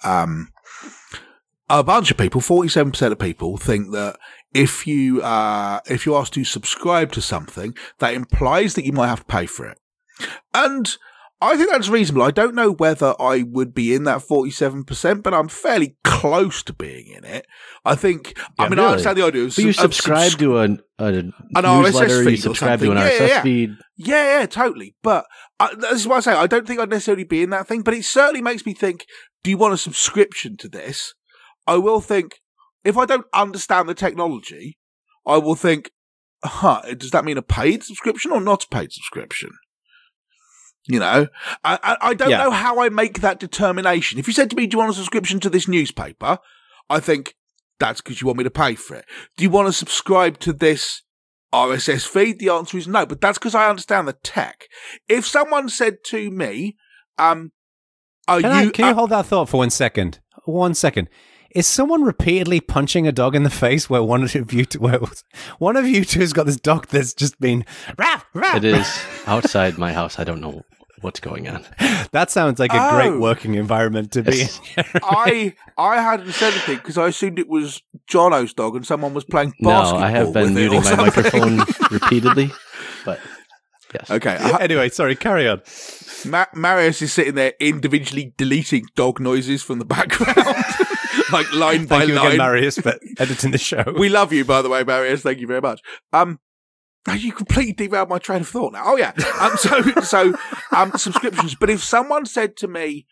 a bunch of people, 47% of people, think that if you ask to subscribe to something, that implies that you might have to pay for it. And I think that's reasonable. I don't know whether I would be in that 47%, but I'm fairly close to being in it. I think, I understand the idea of... But you subscribe to an newsletter, you subscribe to an RSS feed. Yeah, totally. But this is what I say. I don't think I'd necessarily be in that thing, but it certainly makes me think, do you want a subscription to this? I will think, if I don't understand the technology, I will think, does that mean a paid subscription or not a paid subscription? You know, I don't know how I make that determination. If you said to me, do you want a subscription to this newspaper? I think that's because you want me to pay for it. Do you want to subscribe to this RSS feed? The answer is no, but that's because I understand the tech. If someone said to me, can you hold that thought for 1 second? 1 second. Is someone repeatedly punching a dog in the face where one of you two has got this dog that's just been rah, rah, It is outside my house. I don't know what's going on. That sounds like a great working environment to be in. I hadn't said anything because I assumed it was Jono's dog and someone was playing basketball. No, I have been muting my microphone repeatedly, but yes. Okay. Anyway, sorry, carry on. Marius is sitting there individually deleting dog noises from the background. Like line by line. Thank you again, Marius, for editing the show. We love you, by the way, Marius. Thank you very much. You completely derailed my train of thought now. Oh yeah. So subscriptions. But if someone said to me,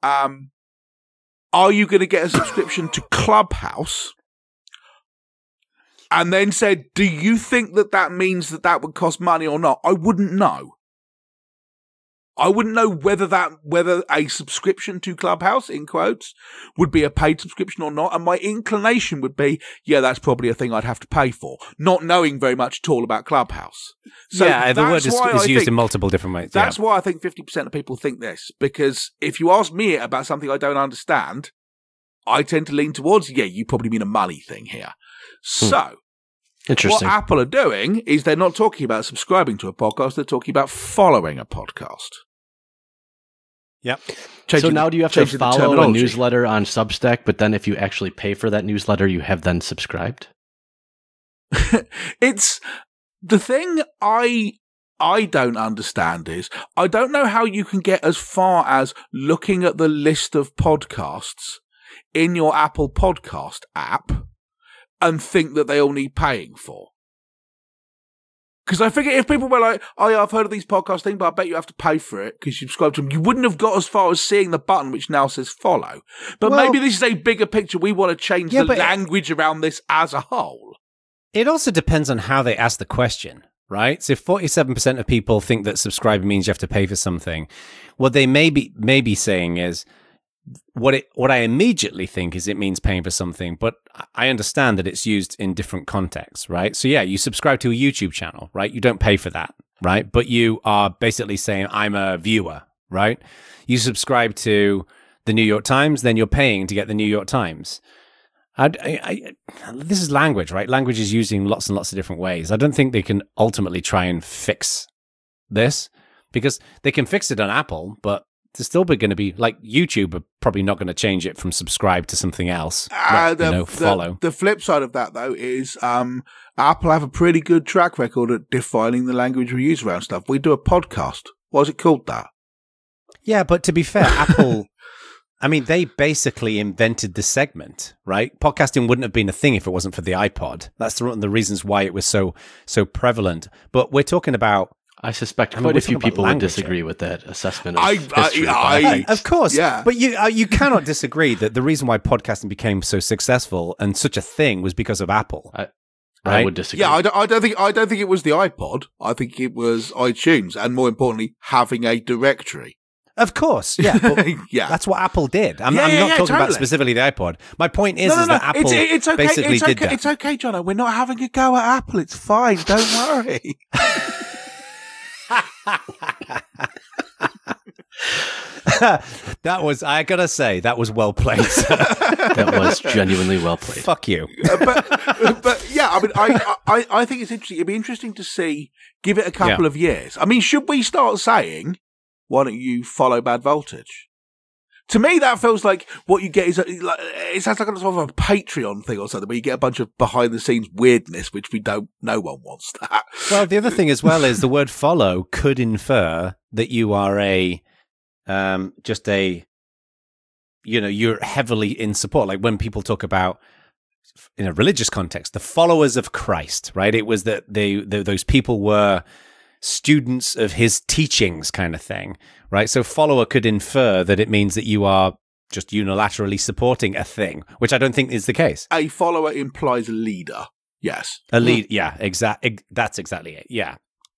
"Are you going to get a subscription to Clubhouse?" and then said, "Do you think that means that would cost money or not?" I wouldn't know. I wouldn't know whether a subscription to Clubhouse, in quotes, would be a paid subscription or not. And my inclination would be, yeah, that's probably a thing I'd have to pay for, not knowing very much at all about Clubhouse. So yeah, the word is used in multiple different ways. That's why I think 50% of people think this, because if you ask me about something I don't understand, I tend to lean towards, yeah, you probably mean a money thing here. So... Interesting. What Apple are doing is they're not talking about subscribing to a podcast, they're talking about following a podcast. Yep. So now do you have to follow a newsletter on Substack, but then if you actually pay for that newsletter, you have then subscribed? It's the thing I don't understand is I don't know how you can get as far as looking at the list of podcasts in your Apple Podcast app and think that they all need paying for. Because I figure if people were like, oh yeah, I've heard of these podcast things, but I bet you have to pay for it because you subscribe to them, you wouldn't have got as far as seeing the button which now says follow. But maybe this is a bigger picture. We want to change the language around this as a whole. It also depends on how they ask the question, right? So if 47% of people think that subscribing means you have to pay for something, what they may be saying is, what I immediately think is it means paying for something, but I understand that it's used in different contexts, right? So yeah, you subscribe to a YouTube channel, right? You don't pay for that, right? But you are basically saying, I'm a viewer, right? You subscribe to the New York Times, then you're paying to get the New York Times. This is language, right? Language is used in lots and lots of different ways. I don't think they can ultimately try and fix this because they can fix it on Apple, but there's still going to be, like, YouTube are probably not going to change it from subscribe to something else. Follow. The flip side of that, though, is Apple have a pretty good track record at defining the language we use around stuff. We do a podcast. Why is it called that? Yeah, but to be fair, Apple, I mean, they basically invented the segment, right? Podcasting wouldn't have been a thing if it wasn't for the iPod. That's one of the reasons why it was so prevalent. But we're talking about... I suspect quite a few people would disagree with that assessment of history. Of course, yeah. But you cannot disagree that the reason why podcasting became so successful and such a thing was because of Apple. I would disagree. Yeah, I don't think it was the iPod. I think it was iTunes, and more importantly, having a directory. Of course, yeah. But yeah. That's what Apple did. I'm not talking about specifically the iPod. My point is that Apple it's okay, basically did that. It's okay, Jono. We're not having a go at Apple. It's fine. Don't worry. That was, I gotta say, that was well played. That was genuinely well played. Fuck you. But yeah, I mean, I think it's interesting. It'd be interesting to see, give it a couple of years. I mean, should we start saying, why don't you follow Bad Voltage? To me, that feels like what you get is it sounds like a sort of a Patreon thing or something, where you get a bunch of behind the scenes weirdness, which no one wants that. Well, the other thing as well is the word follow could infer that you are you're heavily in support. Like when people talk about, in a religious context, the followers of Christ, right? It was that those people were students of his teachings kind of thing, right? So follower could infer that it means that you are just unilaterally supporting a thing, which I don't think is the case. A follower implies a leader. Yes. A lead. Yeah, that's exactly it. Yeah.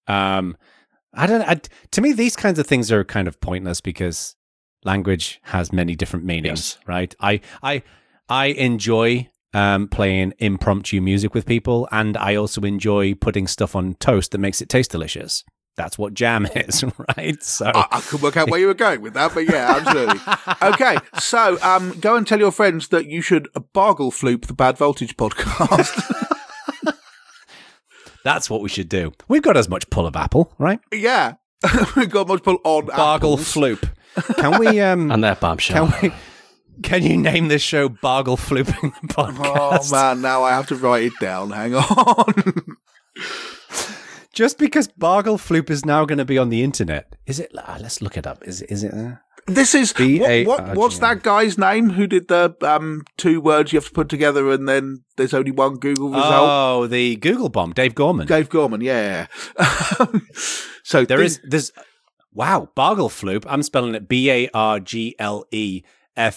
To me, these kinds of things are kind of pointless because language has many different meanings, right? I enjoy playing impromptu music with people, and I also enjoy putting stuff on toast that makes it taste delicious. That's what jam is, right? So I could work out where you were going with that, but yeah, absolutely. Okay, so go and tell your friends that you should bargle floop the Bad Voltage podcast. That's what we should do. We've got as much pull of apple, right? Yeah, we've got much pull on bargle apples. floop. Can we on that bombshell? Can you name this show Bargle Flooping the Podcast? Oh man, now I have to write it down. Hang on. Just because Bargle Floop is now going to be on the internet, is it? Let's look it up. Is it? This is what's that guy's name who did the 2 words you have to put together and then there's only one Google result? Oh, the Google bomb, Dave Gorman. Dave Gorman, yeah. So there's wow, Bargle Floop. I'm spelling it BARGLEFLUPE.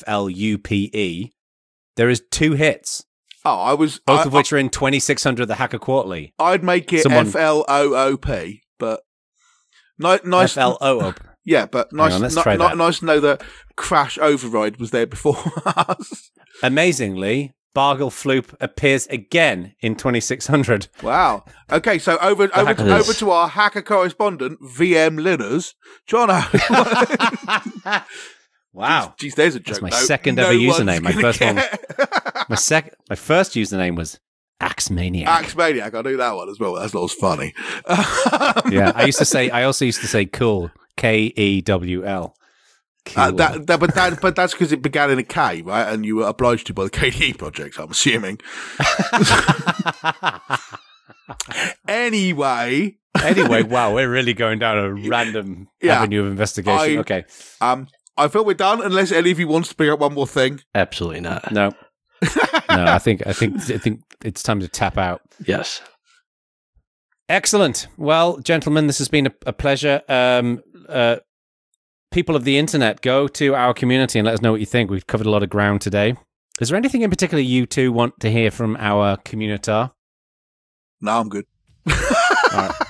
There is 2 hits. Oh, both of which are in 2600 The Hacker Quarterly. I'd make it FLOOP, but nice. FLOOP. Yeah, but nice. Nice to know that Crash Override was there before us. Amazingly, Bargle Floop appears again in 2600. Wow. Okay, so over to our hacker correspondent, VM Linners. Jono. Wow. Jeez, there's a joke. That's my second ever username. My first one. My first username was Axemaniac. Axemaniac. I knew that one as well. That's not as funny. Yeah, I also used to say cool. KEWL. But that's because it began in a K, right? And you were obliged to by the KDE project, I'm assuming. Anyway, wow, we're really going down a random avenue of investigation. Okay. I feel we're done, unless any of you wants to bring up one more thing. Absolutely not. No. I think it's time to tap out. Yes. Excellent. Well, gentlemen, this has been a pleasure. People of the internet, go to our community and let us know what you think. We've covered a lot of ground today. Is there anything in particular you two want to hear from our communitar? No, I'm good. All right.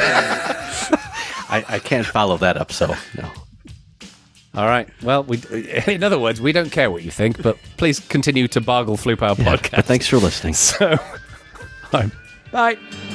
I can't follow that up, so no. All right. Well, in other words, we don't care what you think, but please continue to Bargle Floop our podcast. But thanks for listening. So, bye.